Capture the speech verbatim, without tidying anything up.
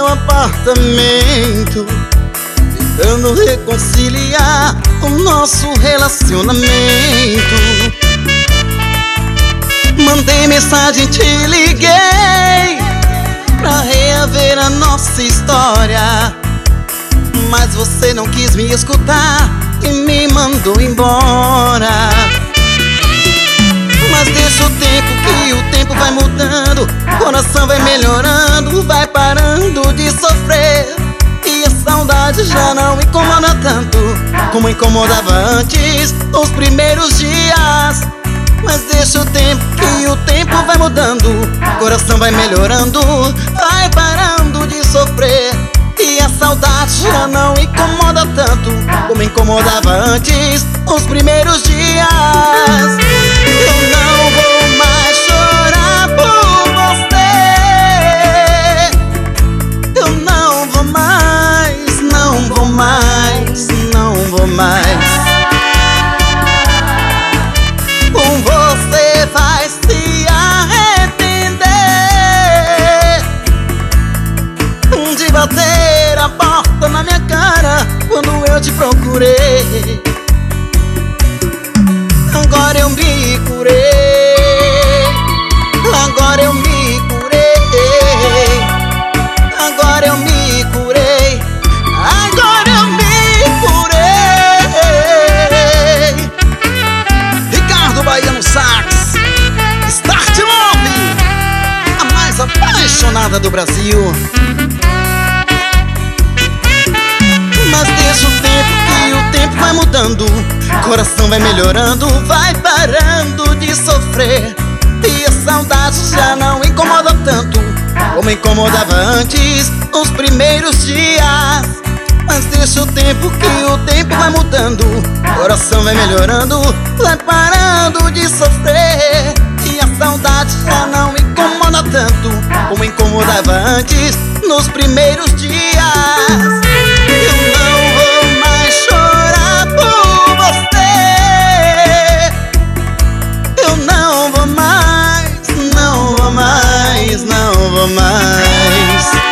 apartamento, tentando reconciliar o nosso relacionamento. Mandei mensagem, te liguei pra reaver a nossa história, mas você não quis me escutar e me mandou embora. Mas deixa o tempo, que o tempo vai mudando, o coração vai melhorando, vai parando de sofrer, e a saudade já não incomoda tanto como incomodava antes, nos primeiros dias. Mas deixa o tempo, que o tempo vai mudando, o coração vai melhorando, vai parando de sofrer, e a saudade já não incomoda tanto como incomodava antes, nos primeiros dias. Eu não vou mais chorar por você, eu não vou mais, não vou mais, não vou mais. Com você vai se arrepender de bater a porta na minha cara quando eu te procurei. Agora eu me curei, agora eu me curei, agora eu me curei, agora eu me curei. Ricardo Baiano Sax, Start Love, a mais apaixonada do Brasil. Mas deixa o tempo, que o tempo vai mudando, coração vai melhorando, vai parando de sofrer, e a saudade já não incomoda tanto como incomodava antes, nos primeiros dias. Mas deixa o tempo, que o tempo vai mudando, coração vai melhorando, vai parando de sofrer, e a saudade já não incomoda tanto como incomodava antes, nos primeiros dias. Eu não vou mais chorar por você, eu não vou mais, não vou mais, não vou mais.